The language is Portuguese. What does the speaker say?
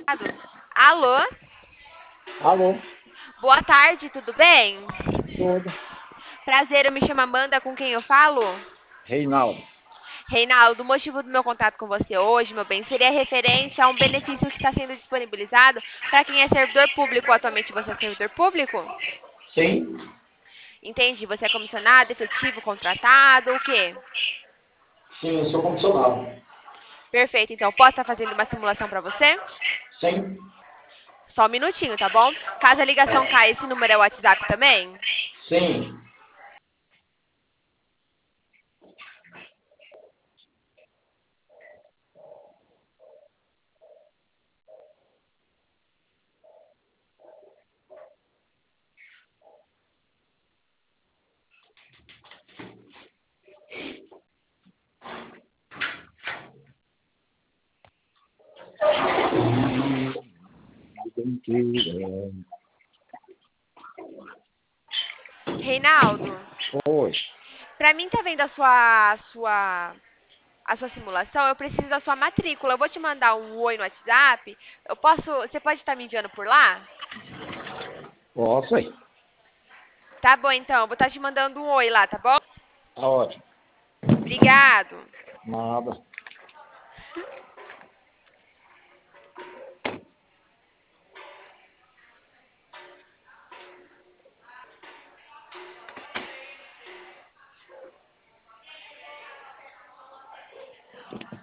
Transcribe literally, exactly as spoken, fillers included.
Alô? Alô, Boa tarde, tudo bem? tudo. Prazer, eu me chamo Amanda, com quem eu falo? Reinaldo. Reinaldo, o motivo do meu contato com você hoje, meu bem, seria referente a um benefício que está sendo disponibilizado para quem é servidor público. Atualmente você é servidor público? Sim, Entendi, você é comissionado, efetivo, contratado, o quê? sim, eu sou comissionado. Perfeito, então posso estar fazendo uma simulação para você? Sim, Só um minutinho, tá bom? Caso a ligação caia, esse número é o WhatsApp também? sim. Reinaldo, Oi. para mim tá vendo a sua, a sua a sua simulação, eu preciso da sua matrícula. Eu vou te mandar um oi no WhatsApp. Eu posso, você pode estar me enviando por lá? Posso aí. Tá bom, então. Eu vou estar te mandando um oi lá, tá bom? Tá ótimo. Obrigado. Nada.